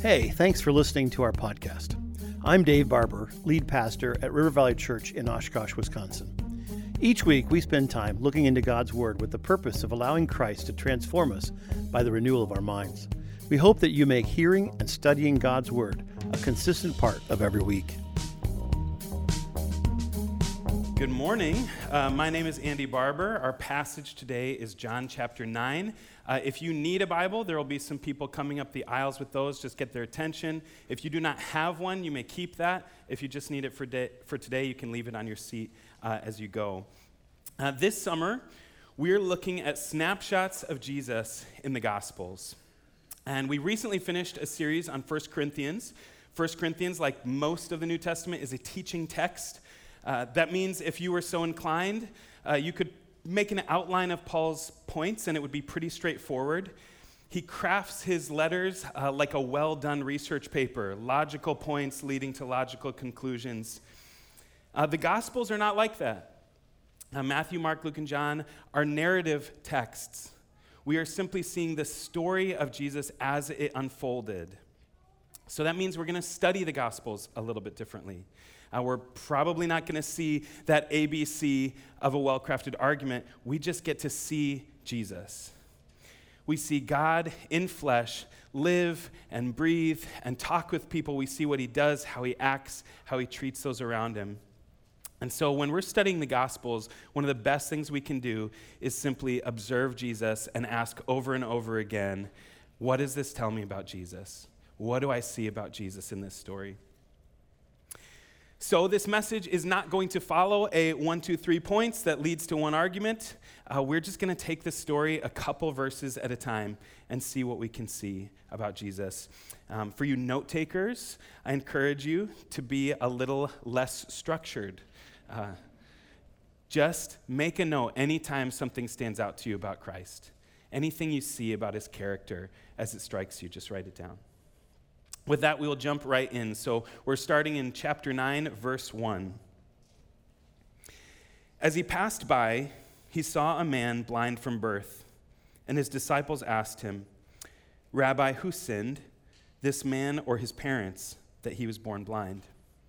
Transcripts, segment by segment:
Hey, thanks for listening to our podcast. I'm Dave Barber, lead pastor at River Valley Church in Oshkosh, Wisconsin. Each week, we spend time looking into God's Word with the purpose of allowing Christ to transform us by the renewal of our minds. We hope that you make hearing and studying God's Word a consistent part of every week. Good morning. My name is Andy Barber. Our passage today is John chapter 9. If you need a Bible, there will be some people coming up the aisles with those. Just get their attention. If you do not have one, you may keep that. If you just need it for today, you can leave it on your seat as you go. This summer, we're looking at snapshots of Jesus in the Gospels. And we recently finished a series on 1 Corinthians. 1 Corinthians, like most of the New Testament, is a teaching text. That means if you were so inclined, you could make an outline of Paul's points, and it would be pretty straightforward. He crafts his letters like a well-done research paper, logical points leading to logical conclusions. The Gospels are not like that. Matthew, Mark, Luke, and John are narrative texts. We are simply seeing the story of Jesus as it unfolded. So that means we're going to study the Gospels a little bit differently. We're probably not going to see that ABC of a well-crafted argument. We just get to see Jesus. We see God in flesh live and breathe and talk with people. We see what he does, how he acts, how he treats those around him. And so when we're studying the Gospels, one of the best things we can do is simply observe Jesus and ask over and over again, what does this tell me about Jesus? What do I see about Jesus in this story? So this message is not going to follow a 1, 2, 3 points that leads to one argument. We're just going to take the story a couple verses at a time and see what we can see about Jesus. For you note takers, I encourage you to be a little less structured. Just make a note anytime something stands out to you about Christ. Anything you see about his character as it strikes you, just write it down. With that, we will jump right in. So we're starting in chapter 9, verse 1. As he passed by, he saw a man blind from birth, and his disciples asked him, "Rabbi, who sinned, this man or his parents, that he was born blind?"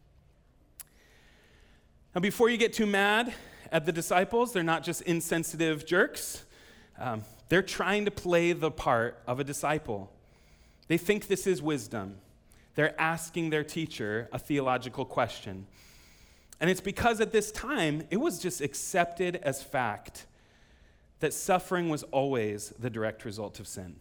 Now, before you get too mad at the disciples, they're not just insensitive jerks. They're trying to play the part of a disciple. They think this is wisdom. They're asking their teacher a theological question. And it's because at this time, it was just accepted as fact that suffering was always the direct result of sin.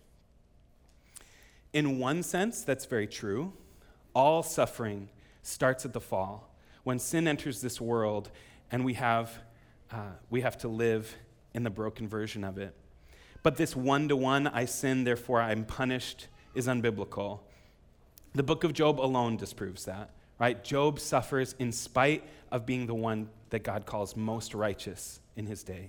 In one sense, that's very true. All suffering starts at the fall, when sin enters this world and we have to live in the broken version of it. But this one-to-one, I sin, therefore I'm punished, is unbiblical. The book of Job alone disproves that, right? Job suffers in spite of being the one that God calls most righteous in his day.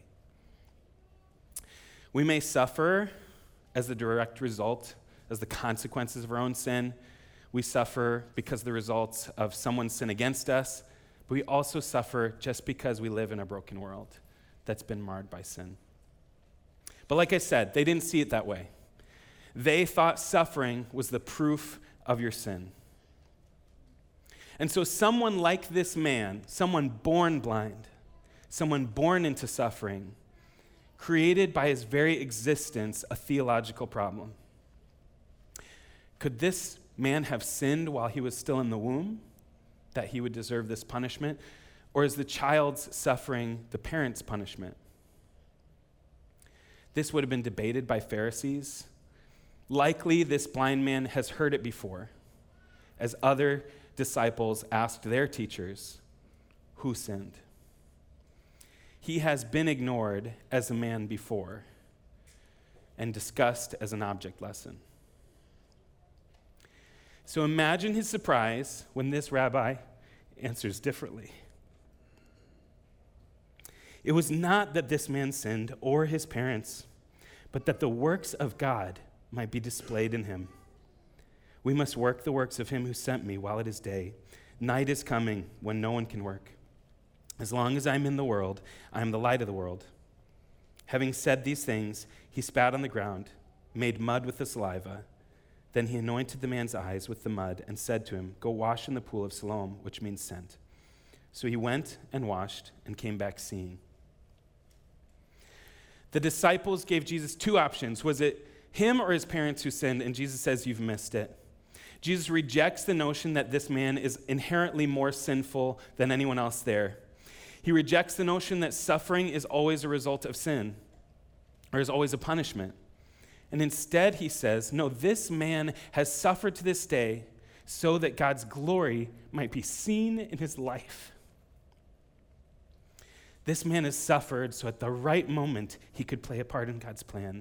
We may suffer as the direct result, as the consequences of our own sin. We suffer because of the results of someone's sin against us, but we also suffer just because we live in a broken world that's been marred by sin. But like I said, they didn't see it that way. They thought suffering was the proof of your sin. And so someone like this man, someone born blind, someone born into suffering, created by his very existence a theological problem. Could this man have sinned while he was still in the womb, that he would deserve this punishment? Or is the child's suffering the parent's punishment? This would have been debated by Pharisees. Likely, this blind man has heard it before, as other disciples asked their teachers, "Who sinned?" He has been ignored as a man before and discussed as an object lesson. So imagine his surprise when this rabbi answers differently. It was not that this man sinned or his parents, but that the works of God might be displayed in him. We must work the works of him who sent me while it is day. Night is coming when no one can work. As long as I'm in the world, I am the light of the world. Having said these things, he spat on the ground, made mud with the saliva. Then he anointed the man's eyes with the mud and said to him, "Go wash in the pool of Siloam," which means sent. So he went and washed and came back seeing. The disciples gave Jesus two options. Was it him or his parents who sinned? And Jesus says, "You've missed it." Jesus rejects the notion that this man is inherently more sinful than anyone else there. He rejects the notion that suffering is always a result of sin or is always a punishment. And instead, he says, no, this man has suffered to this day so that God's glory might be seen in his life. This man has suffered so at the right moment he could play a part in God's plan.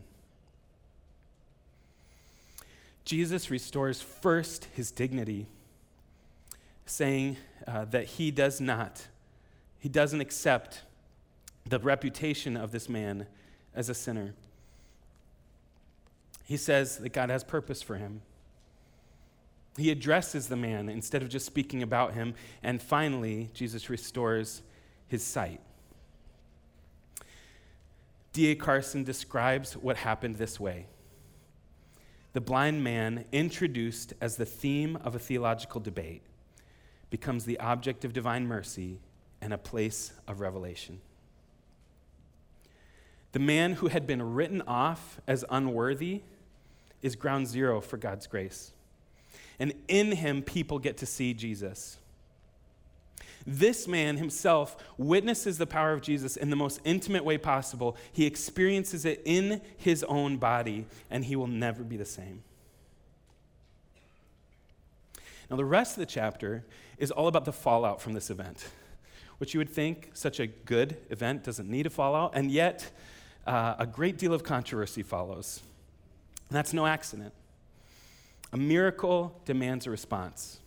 Jesus restores first his dignity, saying that he doesn't accept the reputation of this man as a sinner. He says that God has purpose for him. He addresses the man instead of just speaking about him. And finally, Jesus restores his sight. D.A. Carson describes what happened this way. The blind man, introduced as the theme of a theological debate, becomes the object of divine mercy and a place of revelation. The man who had been written off as unworthy is ground zero for God's grace. And in him, people get to see Jesus. This man himself witnesses the power of Jesus in the most intimate way possible. He experiences it in his own body, and he will never be the same. Now, the rest of the chapter is all about the fallout from this event, which you would think such a good event doesn't need a fallout, and yet a great deal of controversy follows. And that's no accident. A miracle demands a response.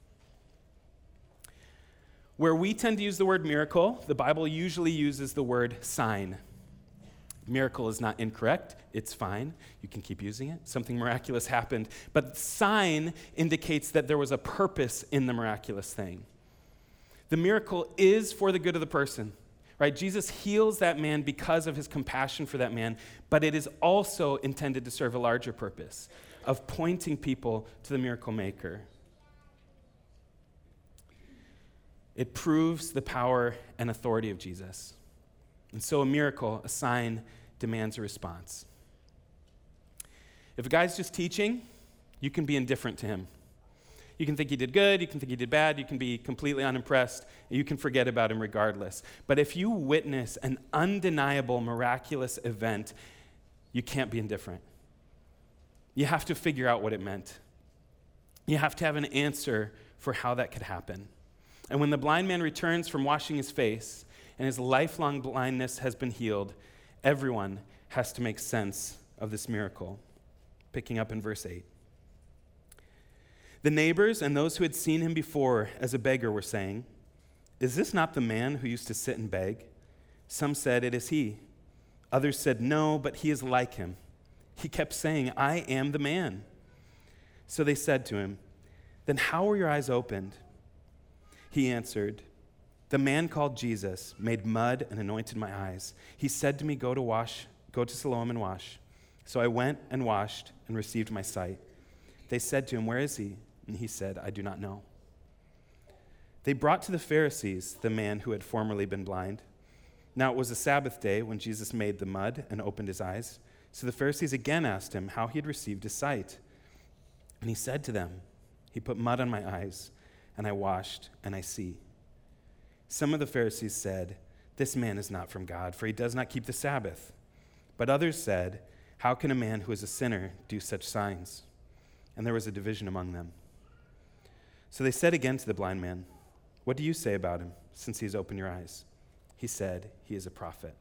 Where we tend to use the word miracle, the Bible usually uses the word sign. Miracle is not incorrect. It's fine. You can keep using it. Something miraculous happened. But sign indicates that there was a purpose in the miraculous thing. The miracle is for the good of the person, right? Jesus heals that man because of his compassion for that man, but it is also intended to serve a larger purpose of pointing people to the miracle maker. It proves the power and authority of Jesus. And so a miracle, a sign, demands a response. If a guy's just teaching, you can be indifferent to him. You can think he did good, you can think he did bad, you can be completely unimpressed, and you can forget about him regardless. But if you witness an undeniable, miraculous event, you can't be indifferent. You have to figure out what it meant. You have to have an answer for how that could happen. And when the blind man returns from washing his face and his lifelong blindness has been healed, everyone has to make sense of this miracle. Picking up in verse 8. The neighbors and those who had seen him before as a beggar were saying, "Is this not the man who used to sit and beg?" Some said, "It is he." Others said, "No, but he is like him." He kept saying, "I am the man." So they said to him, "Then how were your eyes opened?" He answered, "The man called Jesus made mud and anointed my eyes. He said to me, go to Siloam and wash. So I went and washed and received my sight." They said to him, "Where is he?" And he said, "I do not know." They brought to the Pharisees the man who had formerly been blind. Now it was a Sabbath day when Jesus made the mud and opened his eyes. So the Pharisees again asked him how he had received his sight. And he said to them, "He put mud on my eyes, and I washed, and I see." Some of the Pharisees said, "This man is not from God, for he does not keep the Sabbath." But others said, "How can a man who is a sinner do such signs?" And there was a division among them. So they said again to the blind man, "What do you say about him, since he has opened your eyes?" He said, "He is a prophet."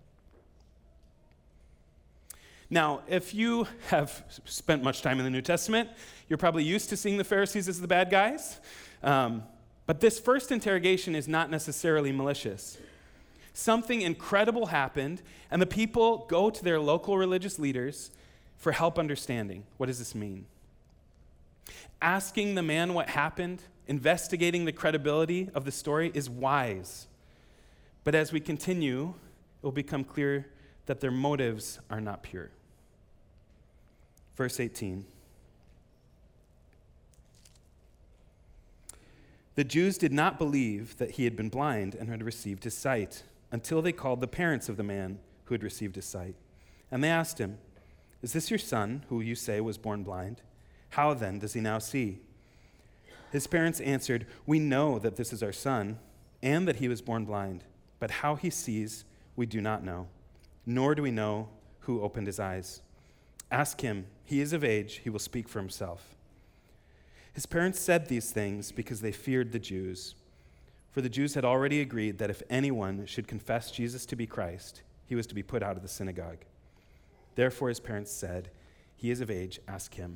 Now, if you have spent much time in the New Testament, you're probably used to seeing the Pharisees as the bad guys. But this first interrogation is not necessarily malicious. Something incredible happened, and the people go to their local religious leaders for help understanding. What does this mean? Asking the man what happened, investigating the credibility of the story is wise. But as we continue, it will become clear that their motives are not pure. Verse 18. The Jews did not believe that he had been blind and had received his sight until they called the parents of the man who had received his sight. And they asked him, "Is this your son, who you say was born blind? How then does he now see?" His parents answered, "We know that this is our son, and that he was born blind. But how he sees, we do not know, nor do we know who opened his eyes. Ask him. He is of age. He will speak for himself." His parents said these things because they feared the Jews. For the Jews had already agreed that if anyone should confess Jesus to be Christ, he was to be put out of the synagogue. Therefore his parents said, "He is of age. Ask him."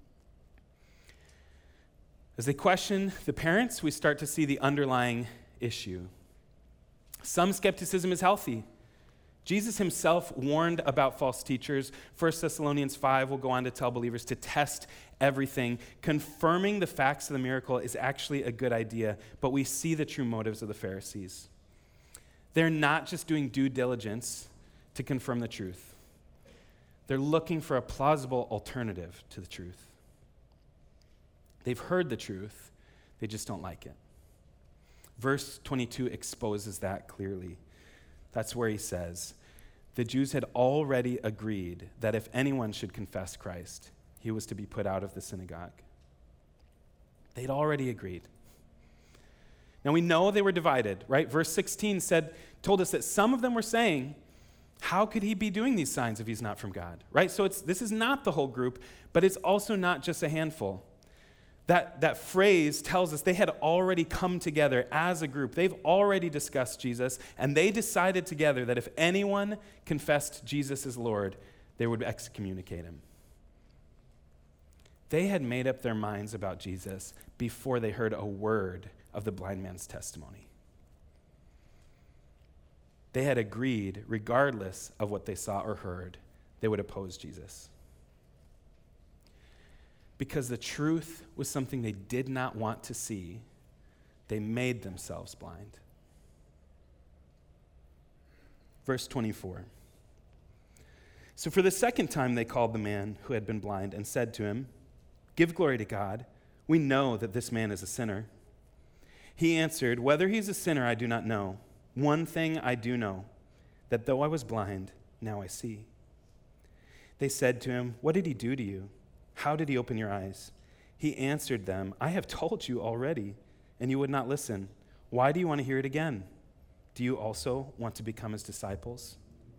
As they question the parents, we start to see the underlying issue. Some skepticism is healthy. Jesus himself warned about false teachers. 1 Thessalonians 5 will go on to tell believers to test everything. Confirming the facts of the miracle is actually a good idea, but we see the true motives of the Pharisees. They're not just doing due diligence to confirm the truth. They're looking for a plausible alternative to the truth. They've heard the truth, they just don't like it. Verse 22 exposes that clearly. That's where he says, the Jews had already agreed that if anyone should confess Christ, he was to be put out of the synagogue. They'd already agreed. Now we know they were divided, right? Verse 16 told us that some of them were saying, how could he be doing these signs if he's not from God, right? So this is not the whole group, but it's also not just a handful. That phrase tells us they had already come together as a group. They've already discussed Jesus, and they decided together that if anyone confessed Jesus as Lord, they would excommunicate him. They had made up their minds about Jesus before they heard a word of the blind man's testimony. They had agreed, regardless of what they saw or heard, they would oppose Jesus. Because the truth was something they did not want to see, they made themselves blind. Verse 24. So for the second time they called the man who had been blind and said to him, "Give glory to God. We know that this man is a sinner." He answered, "Whether he's a sinner I do not know. One thing I do know, that though I was blind, now I see." They said to him, "What did he do to you? How did he open your eyes?" He answered them, "I have told you already, and you would not listen. Why do you want to hear it again? Do you also want to become his disciples?"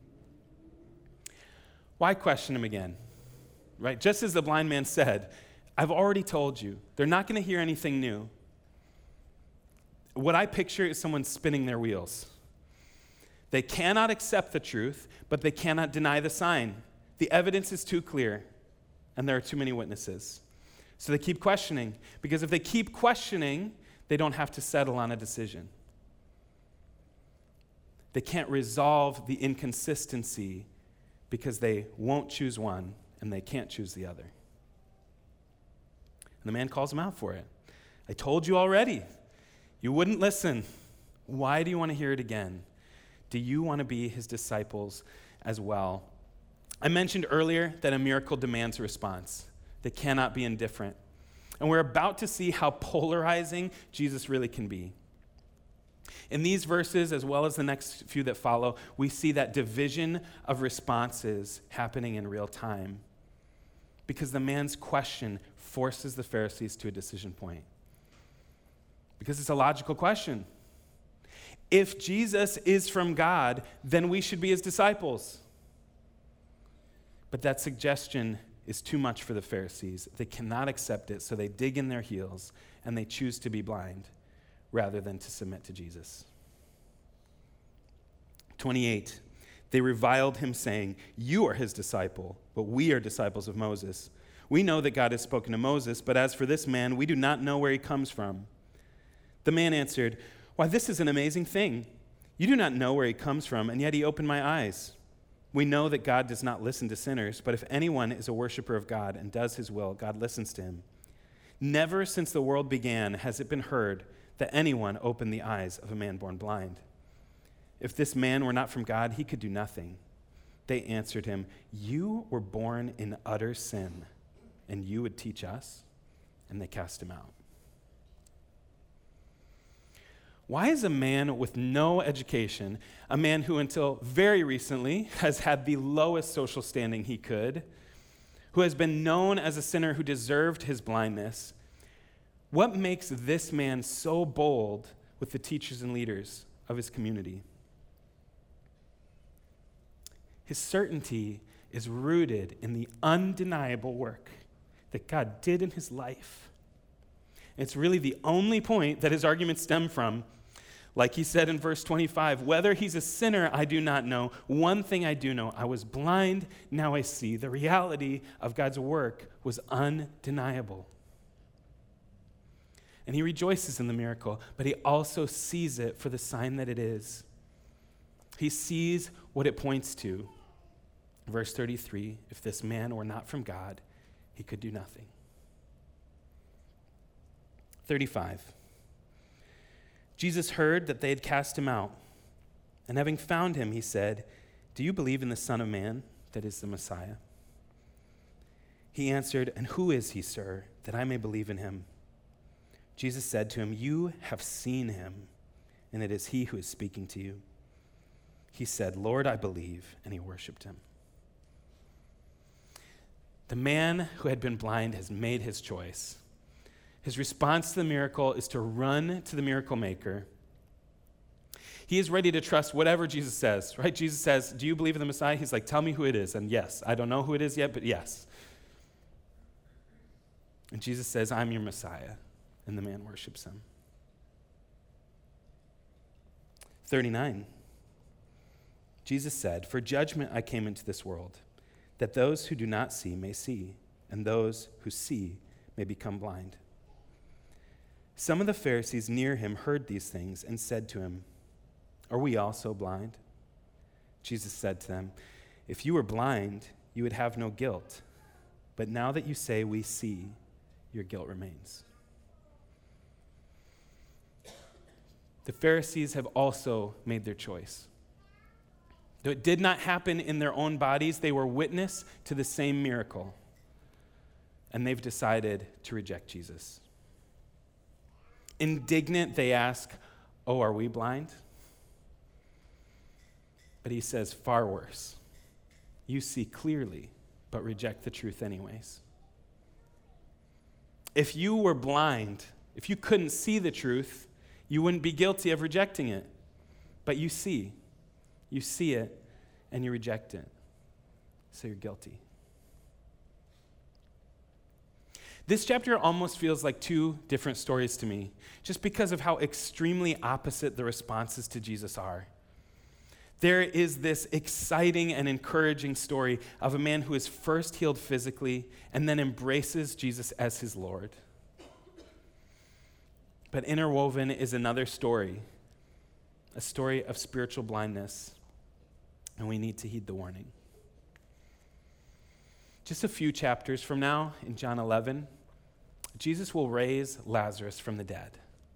Why question him again? Right? Just as the blind man said, I've already told you. They're not going to hear anything new. What I picture is someone spinning their wheels. They cannot accept the truth, but they cannot deny the sign. The evidence is too clear. And there are too many witnesses. So they keep questioning, because if they keep questioning, they don't have to settle on a decision. They can't resolve the inconsistency because they won't choose one and they can't choose the other. And the man calls them out for it. "I told you already. You wouldn't listen. Why do you want to hear it again? Do you want to be his disciples as well?" I mentioned earlier that a miracle demands a response. They cannot be indifferent. And we're about to see how polarizing Jesus really can be. In these verses, as well as the next few that follow, we see that division of responses happening in real time. Because the man's question forces the Pharisees to a decision point. Because it's a logical question. If Jesus is from God, then we should be his disciples. But that suggestion is too much for the Pharisees. They cannot accept it, so they dig in their heels and they choose to be blind rather than to submit to Jesus. 28, they reviled him, saying, "You are his disciple, but we are disciples of Moses. We know that God has spoken to Moses, but as for this man, we do not know where he comes from." The man answered, "Why, this is an amazing thing. You do not know where he comes from, and yet he opened my eyes. We know that God does not listen to sinners, but if anyone is a worshiper of God and does his will, God listens to him. Never since the world began has it been heard that anyone opened the eyes of a man born blind. If this man were not from God, he could do nothing." They answered him, "You were born in utter sin, and you would teach us?" And they cast him out. Why is a man with no education, a man who until very recently has had the lowest social standing he could, who has been known as a sinner who deserved his blindness, what makes this man so bold with the teachers and leaders of his community? His certainty is rooted in the undeniable work that God did in his life. It's really the only point that his arguments stem from. Like he said in verse 25, whether he's a sinner, I do not know. One thing I do know, I was blind, now I see. The reality of God's work was undeniable. And he rejoices in the miracle, but he also sees it for the sign that it is. He sees what it points to. Verse 33, if this man were not from God, he could do nothing. 35. Jesus heard that they had cast him out, and having found him, he said, do you believe in the Son of Man, that is the Messiah? He answered, and who is he, sir, that I may believe in him? Jesus said to him, you have seen him, and it is he who is speaking to you. He said, Lord, I believe, and he worshiped him. The man who had been blind has made his choice. His response to the miracle is to run to the miracle maker. He is ready to trust whatever Jesus says, right? Jesus says, do you believe in the Messiah? He's like, tell me who it is. And yes, I don't know who it is yet, but yes. And Jesus says, I'm your Messiah. And the man worships him. 39. Jesus said, for judgment I came into this world, that those who do not see may see, and those who see may become blind. Some of the Pharisees near him heard these things and said to him, are we also blind? Jesus said to them, if you were blind, you would have no guilt. But now that you say we see, your guilt remains. The Pharisees have also made their choice. Though it did not happen in their own bodies, they were witness to the same miracle. And they've decided to reject Jesus. Indignant, they ask, oh, are we blind? But he says, far worse. You see clearly, but reject the truth anyways. If you were blind, if you couldn't see the truth, you wouldn't be guilty of rejecting it. But you see it, and you reject it. So you're guilty. This chapter almost feels like two different stories to me, just because of how extremely opposite the responses to Jesus are. There is this exciting and encouraging story of a man who is first healed physically and then embraces Jesus as his Lord. But interwoven is another story, a story of spiritual blindness, and we need to heed the warning. Just a few chapters from now, in John 11, Jesus will raise Lazarus from the dead.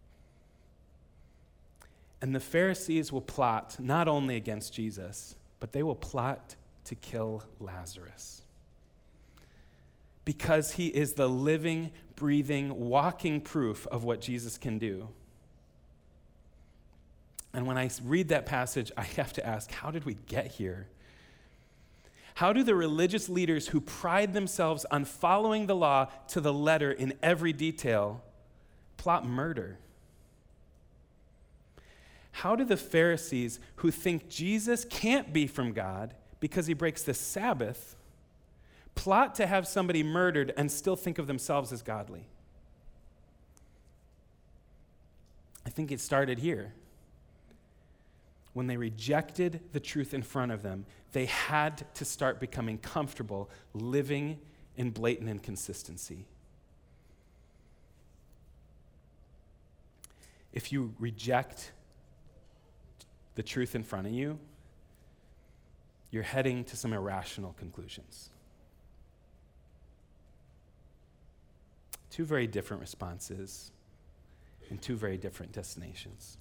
And the Pharisees will plot not only against Jesus, but they will plot to kill Lazarus. Because he is the living, breathing, walking proof of what Jesus can do. And when I read that passage, I have to ask, how did we get here? How do the religious leaders who pride themselves on following the law to the letter in every detail plot murder? How do the Pharisees who think Jesus can't be from God because he breaks the Sabbath plot to have somebody murdered and still think of themselves as godly? I think it started here. When they rejected the truth in front of them, they had to start becoming comfortable living in blatant inconsistency. If you reject the truth in front of you, you're heading to some irrational conclusions. Two very different responses and two very different destinations.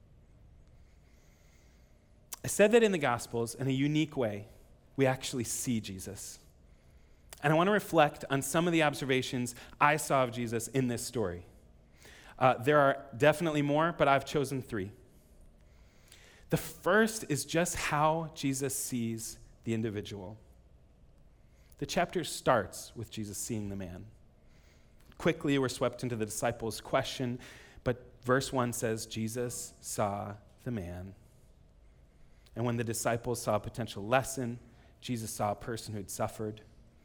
I said that in the Gospels, in a unique way, we actually see Jesus. And I want to reflect on some of the observations I saw of Jesus in this story. There are definitely more, but I've chosen 3. The first is just how Jesus sees the individual. The chapter starts with Jesus seeing the man. Quickly, we're swept into the disciples' question, but verse 1 says, Jesus saw the man. And when the disciples saw a potential lesson, Jesus saw a person who had suffered.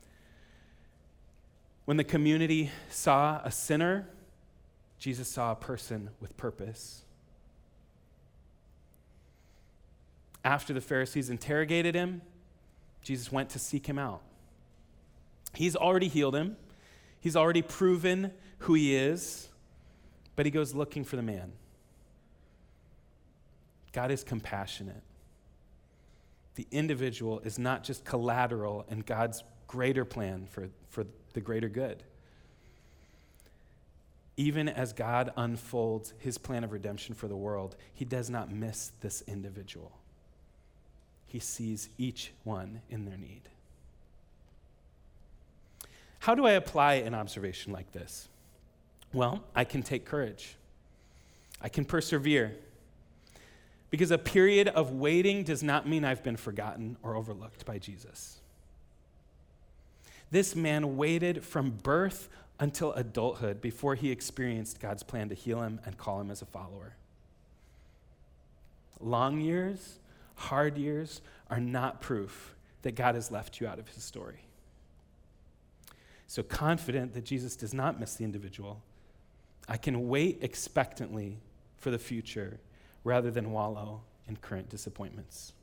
When the community saw a sinner, Jesus saw a person with purpose. After the Pharisees interrogated him, Jesus went to seek him out. He's already healed him. He's already proven who he is, but he goes looking for the man. God is compassionate. The individual is not just collateral in God's greater plan for the greater good. Even as God unfolds his plan of redemption for the world, he does not miss this individual. He sees each one in their need. How do I apply an observation like this? Well, I can take courage. I can persevere. Because a period of waiting does not mean I've been forgotten or overlooked by Jesus. This man waited from birth until adulthood before he experienced God's plan to heal him and call him as a follower. Long years, hard years are not proof that God has left you out of his story. So confident that Jesus does not miss the individual, I can wait expectantly for the future rather than wallow in current disappointments.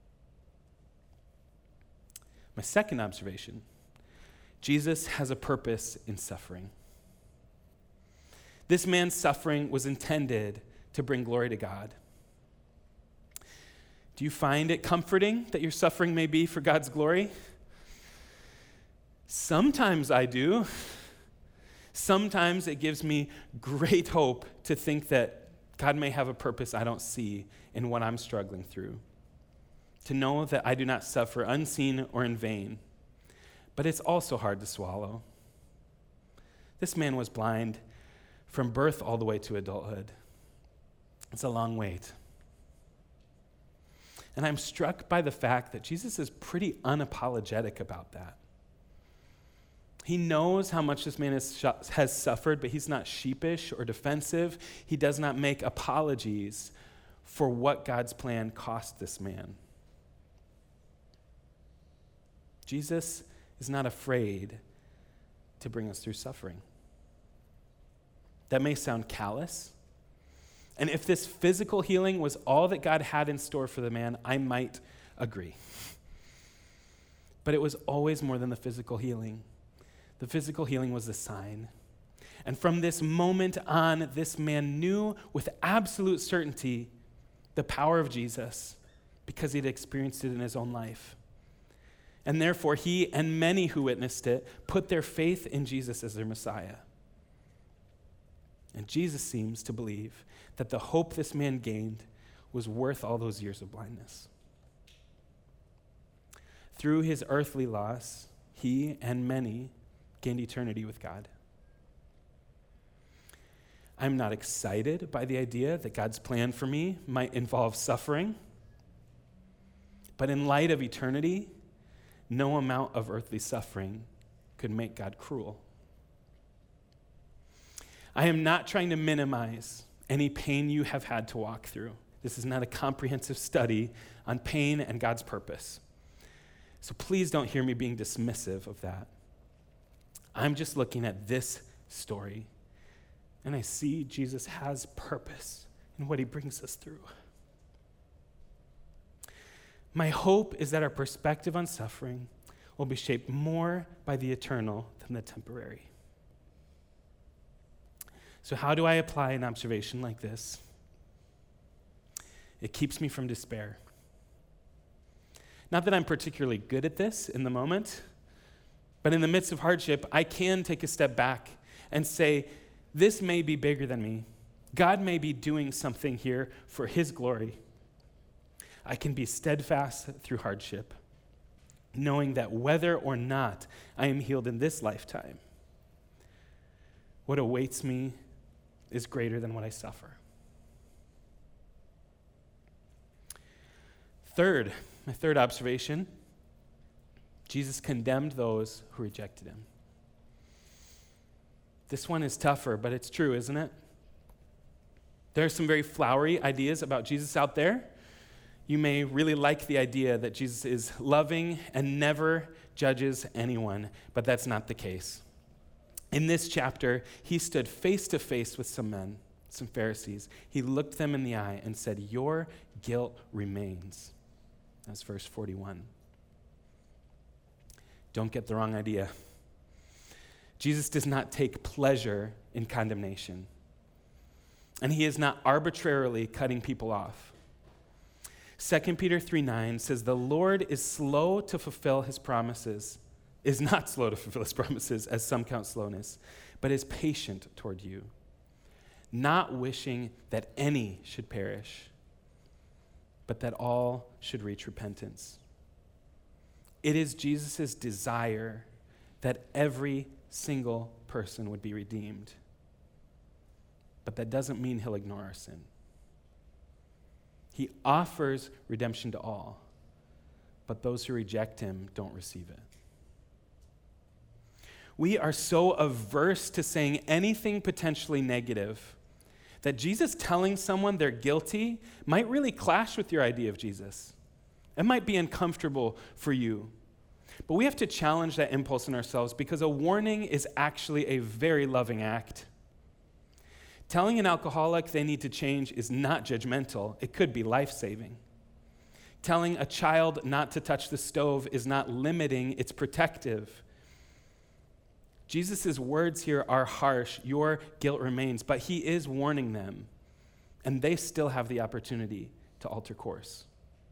My second observation, Jesus has a purpose in suffering. This man's suffering was intended to bring glory to God. Do you find it comforting that your suffering may be for God's glory? Sometimes I do. Sometimes it gives me great hope to think that God may have a purpose I don't see in what I'm struggling through. To know that I do not suffer unseen or in vain. But it's also hard to swallow. This man was blind from birth all the way to adulthood. It's a long wait. And I'm struck by the fact that Jesus is pretty unapologetic about that. He knows how much this man has suffered, but he's not sheepish or defensive. He does not make apologies for what God's plan cost this man. Jesus is not afraid to bring us through suffering. That may sound callous. And if this physical healing was all that God had in store for the man, I might agree. But it was always more than the physical healing. The physical healing was the sign. And from this moment on, this man knew with absolute certainty the power of Jesus because he'd experienced it in his own life. And therefore, he and many who witnessed it put their faith in Jesus as their Messiah. And Jesus seems to believe that the hope this man gained was worth all those years of blindness. Through his earthly loss, he and many gained eternity with God. I'm not excited by the idea that God's plan for me might involve suffering. But in light of eternity, no amount of earthly suffering could make God cruel. I am not trying to minimize any pain you have had to walk through. This is not a comprehensive study on pain and God's purpose. So please don't hear me being dismissive of that. I'm just looking at this story, and I see Jesus has purpose in what he brings us through. My hope is that our perspective on suffering will be shaped more by the eternal than the temporary. So how do I apply an observation like this? It keeps me from despair. Not that I'm particularly good at this in the moment, but in the midst of hardship, I can take a step back and say, this may be bigger than me. God may be doing something here for his glory. I can be steadfast through hardship, knowing that whether or not I am healed in this lifetime, what awaits me is greater than what I suffer. My third observation, Jesus condemned those who rejected him. This one is tougher, but it's true, isn't it? There are some very flowery ideas about Jesus out there. You may really like the idea that Jesus is loving and never judges anyone, but that's not the case. In this chapter, he stood face to face with some men, some Pharisees. He looked them in the eye and said, "Your guilt remains." That's verse 41. Don't get the wrong idea. Jesus does not take pleasure in condemnation, and he is not arbitrarily cutting people off. 2 Peter 3:9 says, "The Lord is slow to fulfill his promises, is not slow to fulfill his promises, as some count slowness, but is patient toward you, not wishing that any should perish, but that all should reach repentance." It is Jesus' desire that every single person would be redeemed. But that doesn't mean he'll ignore our sin. He offers redemption to all, but those who reject him don't receive it. We are so averse to saying anything potentially negative that Jesus telling someone they're guilty might really clash with your idea of Jesus. It might be uncomfortable for you. But we have to challenge that impulse in ourselves because a warning is actually a very loving act. Telling an alcoholic they need to change is not judgmental. It could be life-saving. Telling a child not to touch the stove is not limiting, it's protective. Jesus' words here are harsh. Your guilt remains, but he is warning them, and they still have the opportunity to alter course.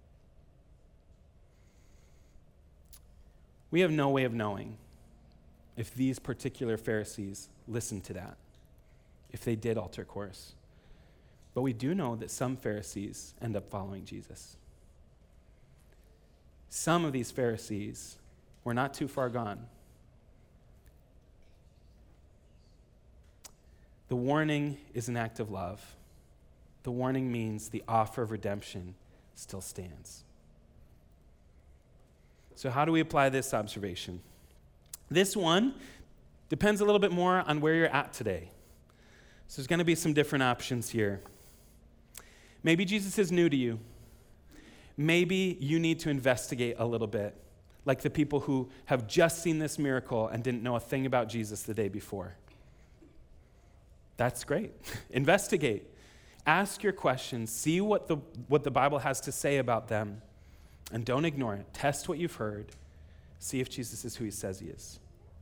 We have no way of knowing if these particular Pharisees listened to that, if they did alter course. But we do know that some Pharisees end up following Jesus. Some of these Pharisees were not too far gone. The warning is an act of love. The warning means the offer of redemption still stands. So how do we apply this observation? This one depends a little bit more on where you're at today. So there's going to be some different options here. Maybe Jesus is new to you. Maybe you need to investigate a little bit, like the people who have just seen this miracle and didn't know a thing about Jesus the day before. That's great. Investigate. Ask your questions. See what the Bible has to say about them. And don't ignore it. Test what you've heard. See if Jesus is who he says he is.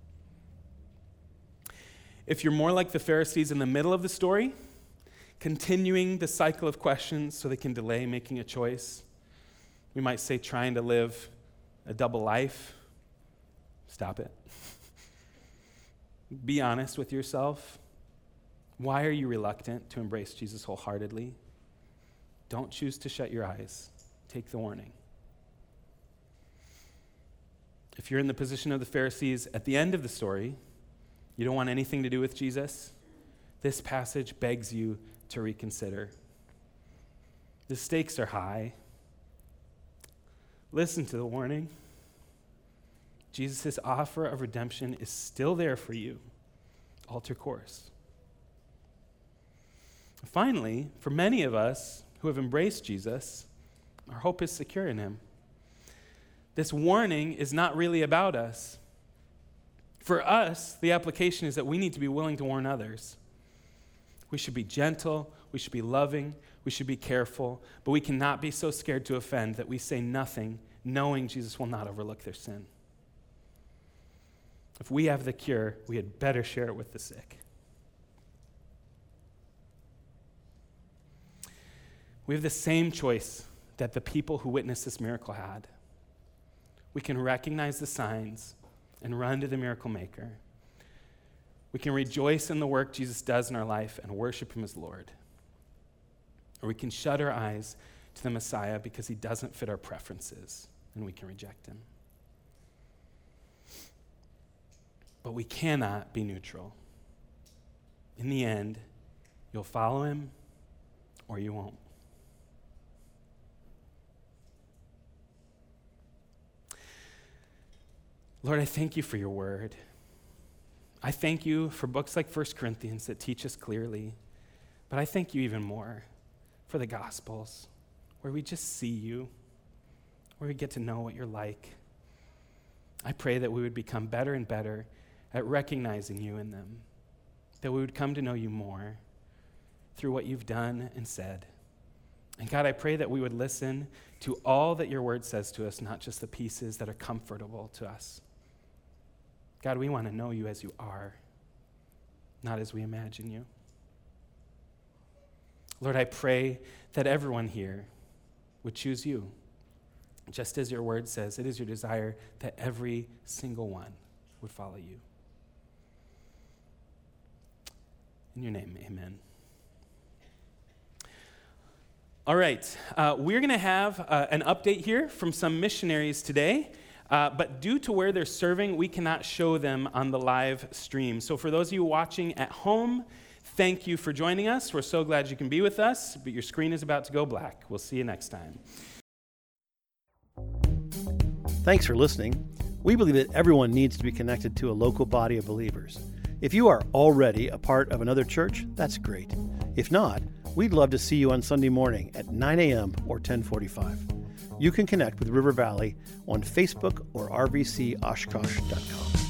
If you're more like the Pharisees in the middle of the story, continuing the cycle of questions so they can delay making a choice, we might say trying to live a double life, stop it. Be honest with yourself. Why are you reluctant to embrace Jesus wholeheartedly? Don't choose to shut your eyes. Take the warning. If you're in the position of the Pharisees at the end of the story, you don't want anything to do with Jesus, this passage begs you to reconsider. The stakes are high. Listen to the warning. Jesus' offer of redemption is still there for you. Alter course. Finally, for many of us who have embraced Jesus, our hope is secure in him. This warning is not really about us. For us, the application is that we need to be willing to warn others. We should be gentle, we should be loving, we should be careful, but we cannot be so scared to offend that we say nothing, knowing Jesus will not overlook their sin. If we have the cure, we had better share it with the sick. We have the same choice that the people who witnessed this miracle had. We can recognize the signs and run to the miracle maker. We can rejoice in the work Jesus does in our life and worship him as Lord. Or we can shut our eyes to the Messiah because he doesn't fit our preferences and we can reject him. But we cannot be neutral. In the end, You'll follow him or you won't. Lord, I thank you for your word. I thank you for books like 1 Corinthians that teach us clearly. But I thank you even more for the Gospels, where we just see you, where we get to know what you're like. I pray that we would become better and better at recognizing you in them, that we would come to know you more through what you've done and said. And God, I pray that we would listen to all that your word says to us, not just the pieces that are comfortable to us. God, we want to know you as you are, not as we imagine you. Lord, I pray that everyone here would choose you. Just as your word says, it is your desire that every single one would follow you. In your name, amen. All right, we're going to have an update here from some missionaries today. But due to where they're serving, we cannot show them on the live stream. So for those of you watching at home, thank you for joining us. We're so glad you can be with us, but your screen is about to go black. We'll see you next time. Thanks for listening. We believe that everyone needs to be connected to a local body of believers. If you are already a part of another church, that's great. If not, we'd love to see you on Sunday morning at 9 a.m. or 10:45. You can connect with River Valley on Facebook or rvcoshkosh.com.